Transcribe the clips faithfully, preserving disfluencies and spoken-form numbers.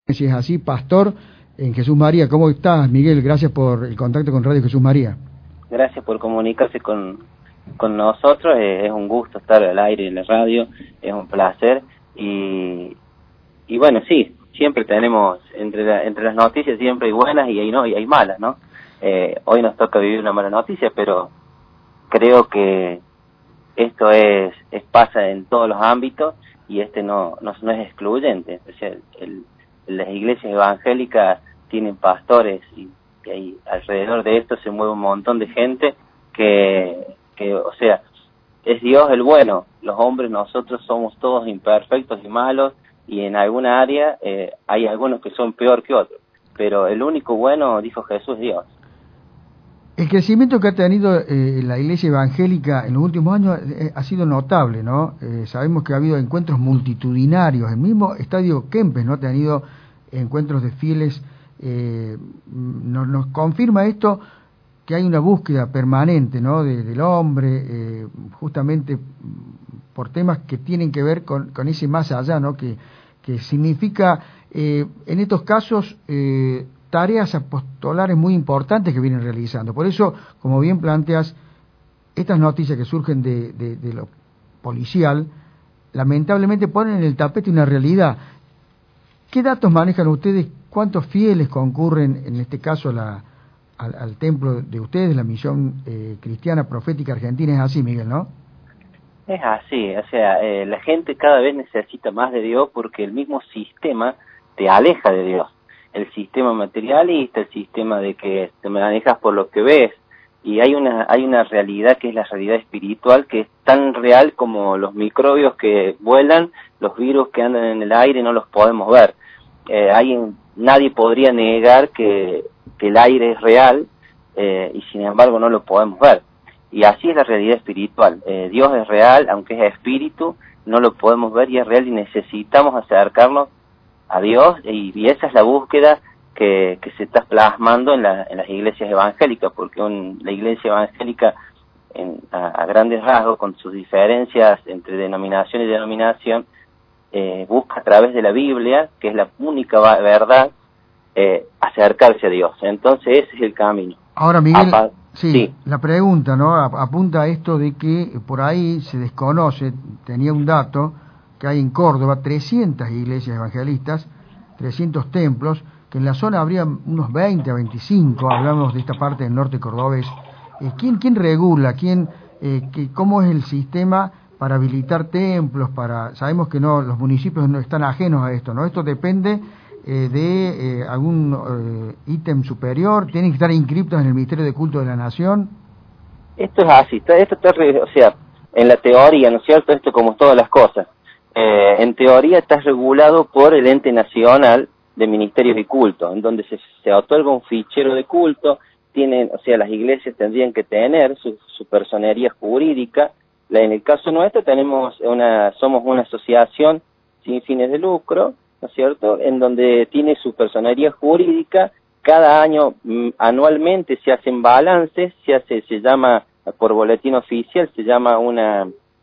Si es así, pastor en Jesús María. ¿Cómo estás, Miguel? Gracias por el contacto con Radio Jesús María. Gracias por comunicarse con, con nosotros. Eh, es un gusto estar al aire en la radio, es un placer. Y, y bueno, sí, siempre tenemos, entre, la, entre las noticias siempre hay buenas y hay, no, y hay malas, ¿no? Eh, hoy nos toca vivir una mala noticia, pero creo que esto es, es pasa en todos los ámbitos y este no, no, no es excluyente. O sea, el, las iglesias evangélicas tienen pastores y, y ahí alrededor de esto se mueve un montón de gente que, que, o sea, es Dios el bueno. Los hombres, nosotros somos todos imperfectos y malos y en alguna área eh, hay algunos que son peor que otros. Pero el único bueno, dijo Jesús, es Dios. El crecimiento que ha tenido eh, la iglesia evangélica en los últimos años eh, ha sido notable, ¿no? Eh, sabemos que ha habido encuentros multitudinarios. El mismo Estadio Kempes, ¿no?, ha tenido encuentros de fieles. Eh, nos, nos confirma esto que hay una búsqueda permanente, ¿no?, de, del hombre, eh, justamente por temas que tienen que ver con, con ese más allá, ¿no?, que, que significa, eh, en estos casos, eh, tareas apostolares muy importantes que vienen realizando. Por eso, como bien planteas, estas noticias que surgen de, de, de lo policial, lamentablemente ponen en el tapete una realidad. ¿Qué datos manejan ustedes? ¿Cuántos fieles concurren, en este caso, a la, al, al templo de ustedes, la Misión eh, Cristiana Profética Argentina? Es así, Miguel, ¿no? Es así, o sea, eh, la gente cada vez necesita más de Dios porque el mismo sistema te aleja de Dios. El sistema materialista, el sistema de que te manejas por lo que ves, y hay una hay una realidad que es la realidad espiritual, que es tan real como los microbios que vuelan, los virus que andan en el aire, no los podemos ver. Eh, hay, nadie podría negar que, que el aire es real, eh, y sin embargo no lo podemos ver. Y así es la realidad espiritual. Eh, Dios es real, aunque es espíritu, no lo podemos ver y es real y necesitamos acercarnos a Dios, y, y esa es la búsqueda que, que se está plasmando en, la, en las iglesias evangélicas, porque un, la iglesia evangélica, en, a, a grandes rasgos, con sus diferencias entre denominación y denominación, eh, busca a través de la Biblia, que es la única verdad, eh, acercarse a Dios. Entonces ese es el camino. Ahora, Miguel, Apa sí, sí, la pregunta, ¿no?, apunta a esto de que por ahí se desconoce, tenía un dato, que hay en Córdoba trescientas iglesias evangelistas, trescientos templos, que en la zona habría unos veinte a veinticinco, hablamos de esta parte del norte cordobés. Eh, ¿quién, ¿Quién regula? ¿Quién, eh, que, ¿Cómo es el sistema para habilitar templos? Para Sabemos que no, los municipios no están ajenos a esto, ¿no? Esto depende eh, de eh, algún eh, ítem superior, tienen que estar inscriptos en el Ministerio de Culto de la Nación. Esto es así, está, esto está, o sea, en la teoría, ¿no es cierto?, esto como todas las cosas. Eh, en teoría está regulado por el ente nacional de ministerios y cultos, en donde se, se otorga un fichero de culto. Tienen, o sea, las iglesias tendrían que tener su, su personería jurídica. La, en el caso nuestro tenemos una, somos una asociación sin fines de lucro, ¿no es cierto?, en donde tiene su personería jurídica. Cada año, m, anualmente se hacen balances, se hace, se llama, por boletín oficial, se llama una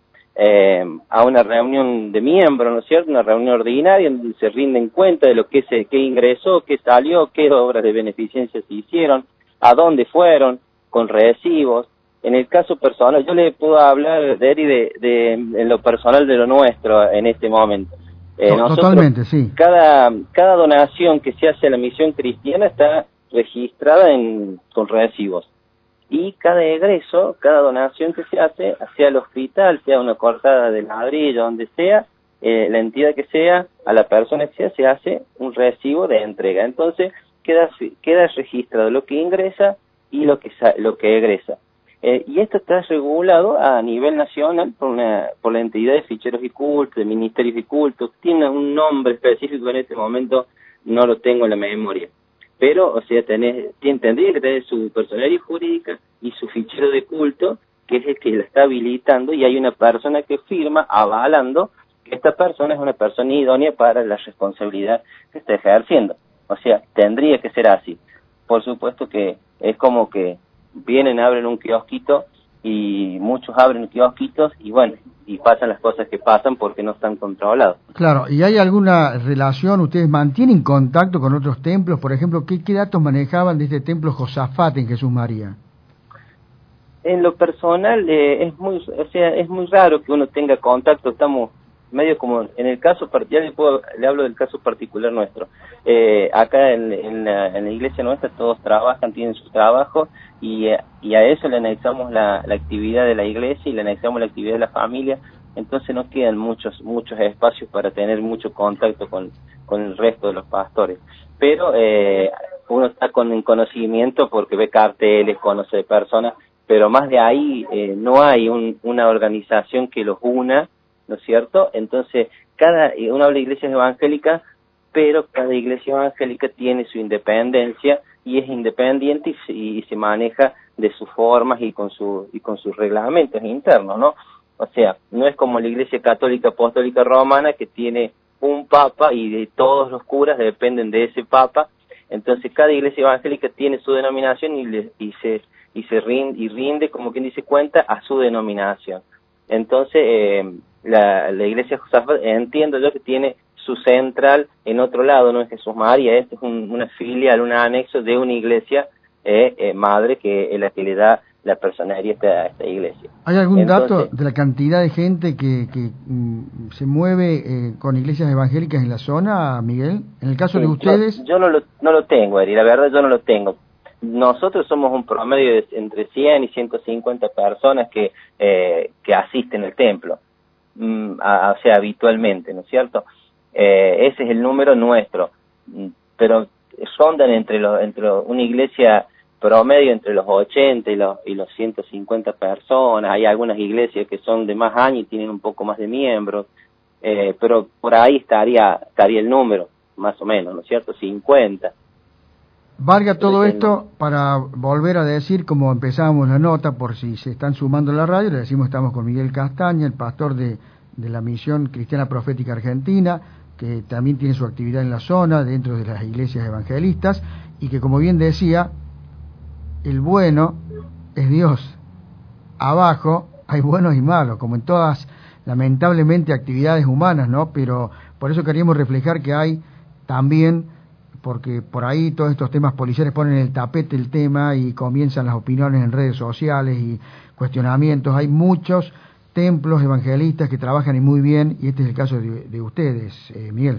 Eh, a una reunión de miembros, ¿no es cierto?, una reunión ordinaria donde se rinden cuenta de lo que se qué ingresó, qué salió, qué obras de beneficencia se hicieron, a dónde fueron, con recibos. En el caso personal, yo le puedo hablar de Eri de, de, de lo personal de lo nuestro en este momento. Eh, nosotros, Totalmente, sí. Cada, cada donación que se hace a la Misión Cristiana está registrada en, con recibos. Y cada egreso, cada donación que se hace, sea al hospital, sea una cortada de ladrillo, donde sea, eh, la entidad que sea, a la persona que sea, se hace un recibo de entrega. Entonces, queda queda registrado lo que ingresa y lo que lo que egresa. Eh, y esto está regulado a nivel nacional por, una, por la entidad de ficheros y cultos, de ministerios y cultos. Tiene un nombre específico, en este momento no lo tengo en la memoria. Pero, o sea, tenés, tendría que tener su personería jurídica y su fichero de culto, que es el que la está habilitando, y hay una persona que firma avalando que esta persona es una persona idónea para la responsabilidad que está ejerciendo. O sea, tendría que ser así. Por supuesto que es como que vienen, abren un kiosquito y muchos abren kiosquitos y bueno, y pasan las cosas que pasan porque no están controlados. Claro, ¿y hay alguna relación, ustedes mantienen contacto con otros templos? Por ejemplo, ¿qué, qué datos manejaban de este templo Josafat en Jesús María? En lo personal eh, es muy, o sea, es muy raro que uno tenga contacto, estamos medio como, en el caso particular, le, puedo, le hablo del caso particular nuestro, eh, acá en, en, la, en la iglesia nuestra todos trabajan, tienen su trabajo, y, y a eso le anexamos la, la actividad de la iglesia y le anexamos la actividad de la familia, entonces no quedan muchos muchos espacios para tener mucho contacto con, con el resto de los pastores, pero eh, uno está con en conocimiento porque ve carteles, conoce personas, pero más de ahí eh, no hay un, una organización que los una, ¿no es cierto? Entonces, cada uno habla de iglesias evangélicas, pero cada iglesia evangélica tiene su independencia y es independiente y se, y se maneja de sus formas y con su y con sus reglamentos internos, ¿no? O sea, no es como la Iglesia Católica Apostólica Romana que tiene un papa y de todos los curas dependen de ese papa. Entonces, cada iglesia evangélica tiene su denominación y, le, y se y se rinde, y rinde, como quien dice, cuenta a su denominación. Entonces, eh, la, la iglesia Josafat, entiendo yo que tiene su central en otro lado, no es Jesús María, esto es un, una filial, un anexo de una iglesia eh, eh, madre que es la que le da la personería a esta, a esta iglesia. ¿Hay algún Entonces, dato de la cantidad de gente que, que mm, se mueve eh, con iglesias evangélicas en la zona, Miguel? En el caso sí, de ustedes... Yo, yo no, lo, no lo tengo, Eri, la verdad yo no lo tengo. Nosotros somos un promedio de entre cien y ciento cincuenta personas que, eh, que asisten al templo, mm, a, o sea, habitualmente, ¿no es cierto? Eh, ese es el número nuestro, pero rondan entre, los, entre una iglesia promedio entre los ochenta y los, y los ciento cincuenta personas. Hay algunas iglesias que son de más años y tienen un poco más de miembros, eh, pero por ahí estaría, estaría el número, más o menos, ¿no es cierto? cincuenta. Valga todo esto para volver a decir, como empezábamos la nota, por si se están sumando a la radio, le decimos que estamos con Miguel Castaña, el pastor de, de la Misión Cristiana Profética Argentina, que también tiene su actividad en la zona, dentro de las iglesias evangelistas, y que, como bien decía, el bueno es Dios. Abajo hay buenos y malos, como en todas, lamentablemente, actividades humanas, ¿no? Pero por eso queríamos reflejar que hay también, porque por ahí todos estos temas policiales ponen en el tapete el tema y comienzan las opiniones en redes sociales y cuestionamientos. Hay muchos templos evangelistas que trabajan y muy bien, y este es el caso de, de ustedes, eh, Miguel.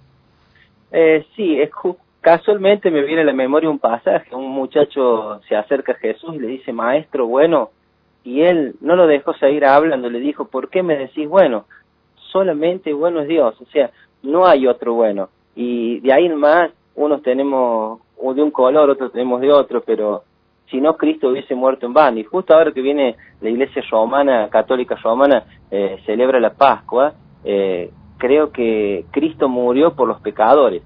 Eh, sí, es casualmente me viene a la memoria un pasaje, un muchacho se acerca a Jesús y le dice, maestro, bueno, y él no lo dejó seguir hablando, le dijo, ¿por qué me decís bueno? Solamente bueno es Dios, o sea, no hay otro bueno, y de ahí en más, unos tenemos de un color, otros tenemos de otro, pero si no Cristo hubiese muerto en vano, y justo ahora que viene la iglesia romana, católica romana, eh, celebra la Pascua, eh, creo que Cristo murió por los pecadores,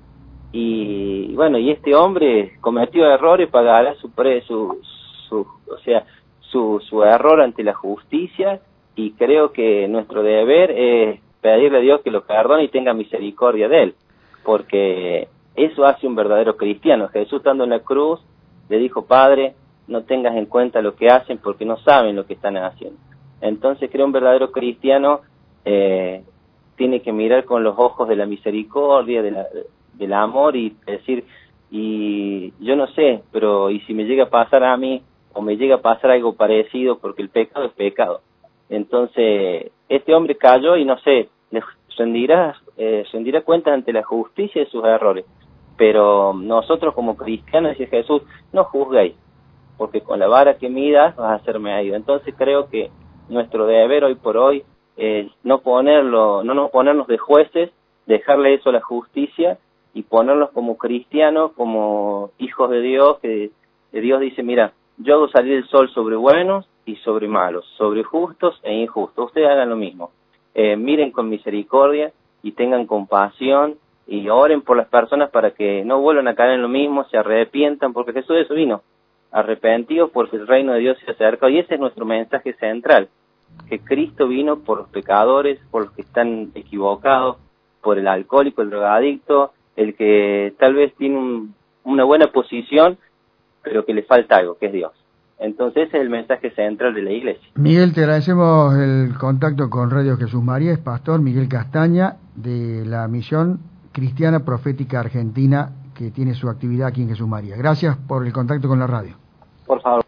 y bueno, y este hombre cometió errores, pagará su, pre, su, su o sea, su, su error ante la justicia, y creo que nuestro deber es pedirle a Dios que lo perdone y tenga misericordia de él, porque eso hace un verdadero cristiano. Jesús, estando en la cruz, le dijo, Padre, no tengas en cuenta lo que hacen porque no saben lo que están haciendo. Entonces creo un verdadero cristiano eh, tiene que mirar con los ojos de la misericordia, de la, del amor, y decir, y yo no sé, pero y si me llega a pasar a mí, o me llega a pasar algo parecido, porque el pecado es pecado. Entonces, este hombre cayó y no sé, le rendirá, eh, rendirá cuentas ante la justicia de sus errores. Pero nosotros como cristianos, dice Jesús, no juzguéis, porque con la vara que midas vas a ser medido. Entonces creo que nuestro deber hoy por hoy es no ponerlo, no, no ponernos de jueces, dejarle eso a la justicia y ponerlos como cristianos, como hijos de Dios, que, que Dios dice, mira, yo hago salir el sol sobre buenos y sobre malos, sobre justos e injustos. Ustedes hagan lo mismo. Eh, miren con misericordia y tengan compasión y oren por las personas para que no vuelvan a caer en lo mismo, se arrepientan, porque Jesús de eso vino, arrepentidos porque el reino de Dios se acerca, y ese es nuestro mensaje central, que Cristo vino por los pecadores, por los que están equivocados, por el alcohólico, el drogadicto, el que tal vez tiene un, una buena posición, pero que le falta algo, que es Dios. Entonces ese es el mensaje central de la Iglesia. Miguel, te agradecemos el contacto con Radio Jesús María. Es pastor Miguel Castaña, de la Misión Cristiana Profética Argentina, que tiene su actividad aquí en Jesús María. Gracias por el contacto con la radio. Por favor.